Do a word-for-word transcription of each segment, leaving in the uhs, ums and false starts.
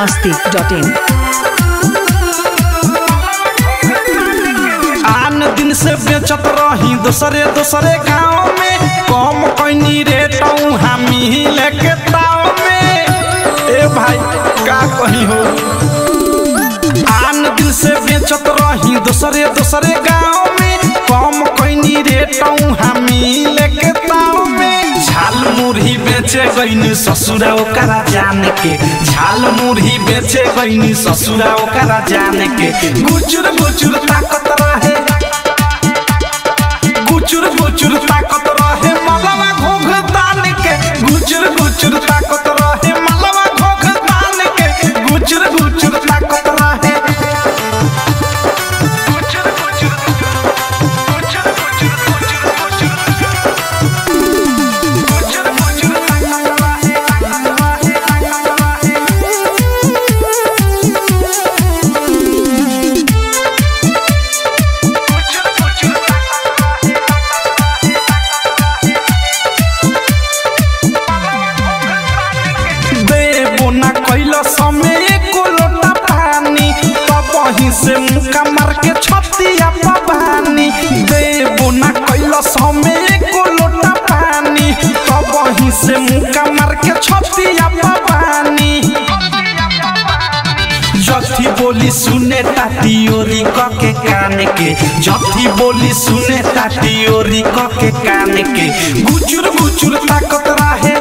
मस्ती dot इन। आन दिन से बेचत रही दूसरे दूसरे गाँव में, कम पैनी रेट हमी लेके ताव में। ए भाई का कही हो, आन दिन से बेचत रही दूसरे दूसरे गाँव में, कम पैनी रेट हमी लेके ताव में। झाल मुरही बेचे गईनी ससुरा ओकरा जान के, झाल मुरही बेचे गईनी ससुरा ओकरा जान के। गुचुर गुचुर ताकत रहे, गुचुर गुचुर ताकत रहे मलवा घोघ तान के, गुचुर गुचुर ताकत रहे मलवा घोघ तान के, गुचुर गुचुर ताकत रहे। से मुका मार के छतिया पानी देबो ना कैला समय एको लोटा पानी, तब वहीं से मुका मार के छतिया पानी। जथी बोली सुने ताती ओरी के कान के, जथी बोली सुने ताती ओरी के कान के। गुचुर गुचुर ताकत रहे,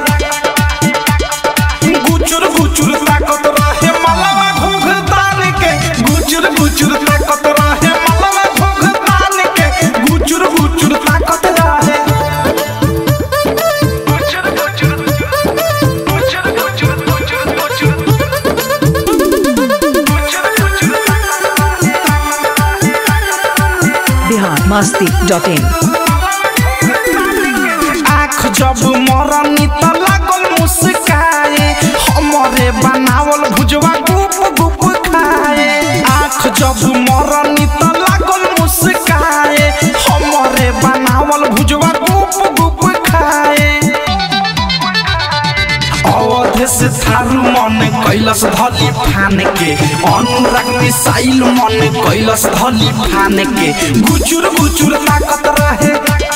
गुचुर गुचुर ताकत रहे मलवा घोघ तान के, गुचुर गुचुर ताकत रहे मलवा घोघ तान के, गुचुर गुचुर ताकत रहे। Bihar Masti dot in. आँख जब मरनी त लागल मुस्काए, हमरे बनावल भुजवा गुप गुप खाए। आँख जब मरनी त लागल मुस्काए, हमरे बनावल भुजवा गुप गुप खाए। अवध से थारू मन कैलस धली फान के, अनुराग मिसाइल मन कैलस धली फान के। गुचुर गुचुर ताकत रहे,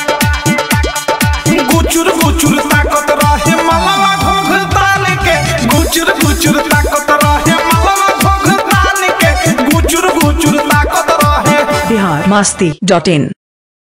गुचुर गुचुर ताकत रहे मलवा घोघ तान के, गुचुर गुचुर ताकत रहे मलवा घोघ तान के, गुचुर गुचुर ताकत रहे। बिहार मस्ती डॉट इन।